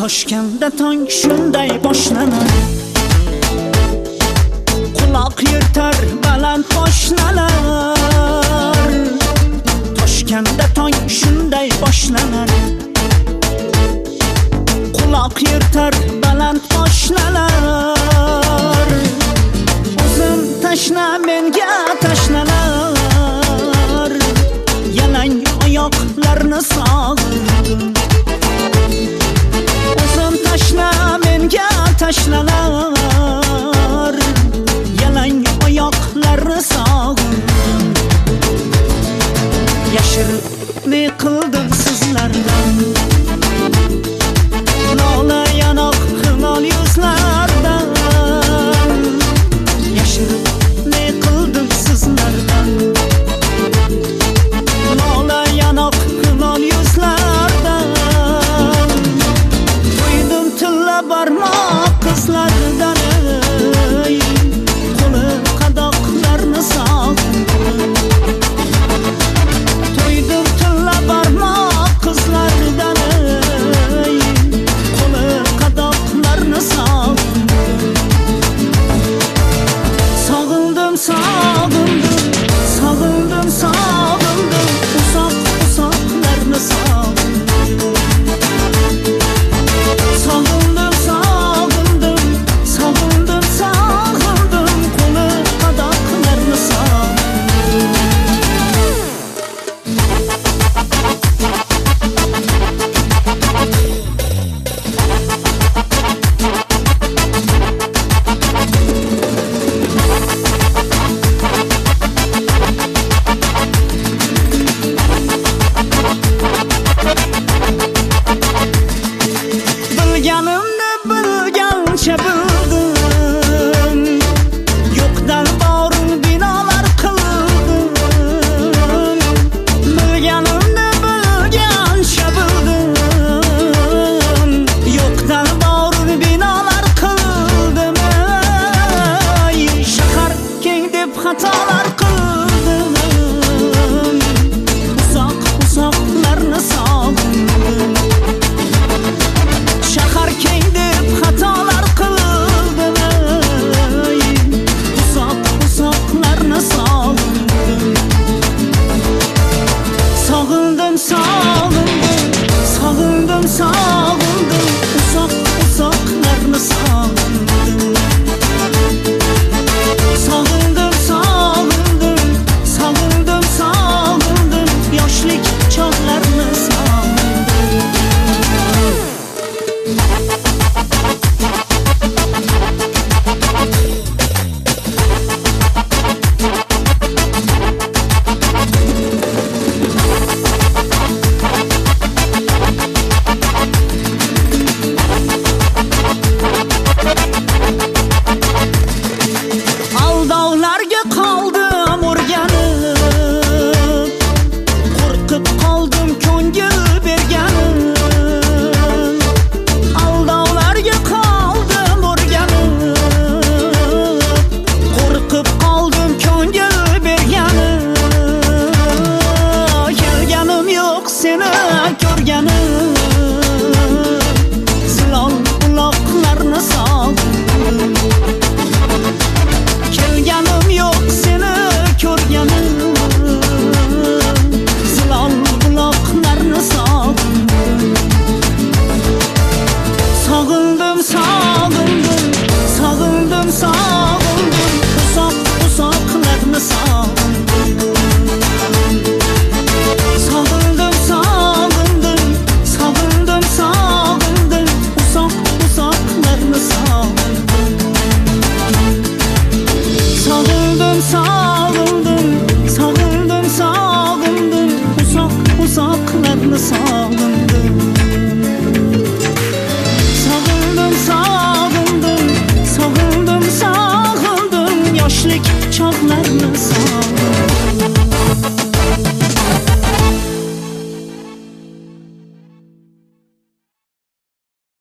Toshkentda tong shunday boshlanar, quloq yirtar baland poshnalar. Toshkentda tong shunday boshlanar, quloq yirtar baland poshnalar. O'zim tashna menga tashlanar, yalang oyoqlarni sog'indim. O'zim tashna menga tashlanar, yalang oyoqlarni sog'indim. Yashirib ne qildim sizlardan, lola yanoq hilol yuzlardan. Yashirib ne qildim sizlardan, lola yanoq hilol yuzlardan. Qo'ydim tilla barmoq qizlardan, qo'li qadoqlarni sog'indim. To'ydim tilla barmoq qizlardan, qo'li qadoqlarni sog'indim. Sog'indim, sog'indim, sog'indim, sog'indim, uzoq uzoqlarni sog'indim. Sog'indim, sog'indim, sog'indim, sog'indim, qo'li qadoqlarni sog'indim. Bilganimni bilgancha bildim, yo'qdan borin binolar qildim. Bilganimni bilgancha bildim, yo'qdan borin binolar qildim. Shahar keng deb xatolar qildim, uzoq uzoqlarni sog'indim. Shahar keng deb xatolar qildim, uzoq uzoqlarni sog'indim. Sog'indim, sog'indim, sog'indim, sog'indim, uzoq uzoqlarni sog'indim. Sog'indim, sog'indim, sog'indim, sog'indim, yoshlik chog'larni sog'indim. Aldovlarga qoldim o'rganib, qo'rqib qoldim ko'ngil berganim. Aldovlarga qoldim o'rganib, qo'rqib qoldim ko'ngil berganim. Kelganim yo'q seni ko'rganim,